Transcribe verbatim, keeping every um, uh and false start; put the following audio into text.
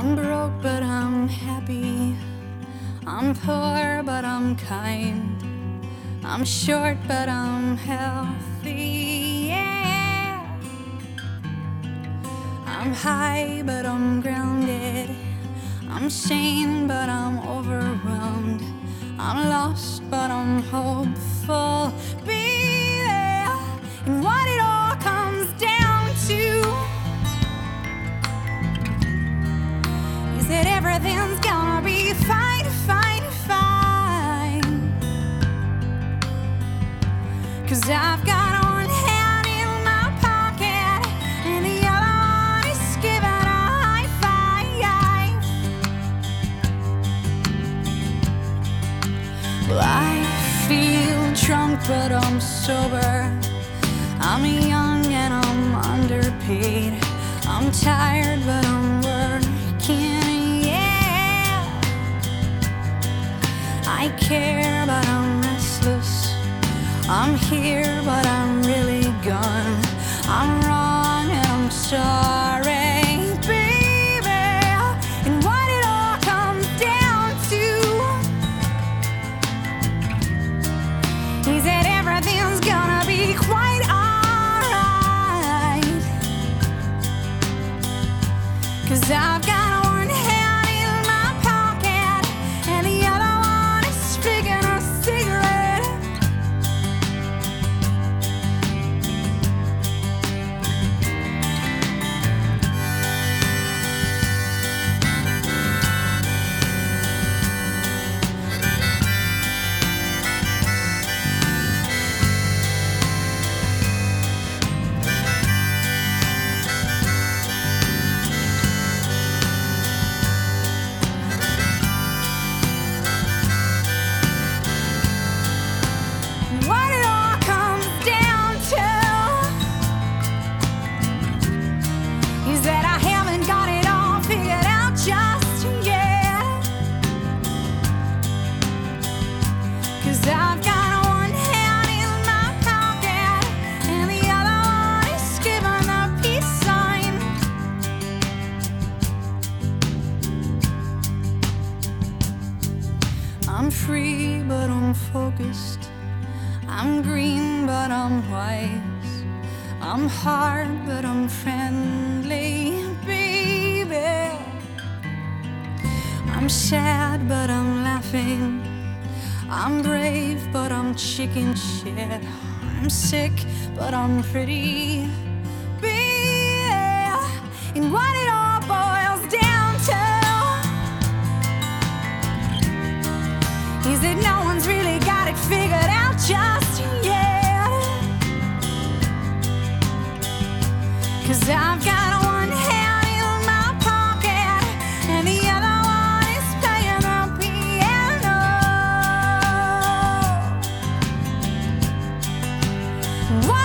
I'm broke, but I'm happy. I'm poor, but I'm kind. I'm short, but I'm healthy, yeah. I'm high, but I'm grounded. I'm sane, but I'm overwhelmed. I'm lost, but I'm hopeful, baby. And what it all comes down to is that everything's gonna be fine, fine, fine. 'Cause I've got one hand in my pocket and the other one is giving a high five. Well, I feel drunk, but I'm sober. I'm young and I'm underpaid. I'm tired, but I'm working, yeah. I care, but I'm restless. I'm here, but I'm really gone. I'm wrong and I'm sorry, baby. And what it all comes down to is that everything's gonna be quite alright. 'Cause I've got one hand in my pocket and the other one is sticking a cigarette. What it all comes down to is that I haven't got it all figured out just yet. 'Cause I've got one hand in my pocket and the other one is giving the peace sign. I'm free, but I'm focused. I'm green, but I'm wise. I'm hard, but I'm friendly, baby. I'm sad, but I'm laughing. I'm brave, but I'm chicken shit. I'm sick, but I'm pretty, baby. And what it all boils down to is that no one's really got it figured out just yet. 'Cause I've got one hand in my pocket and the other one is playing the piano. What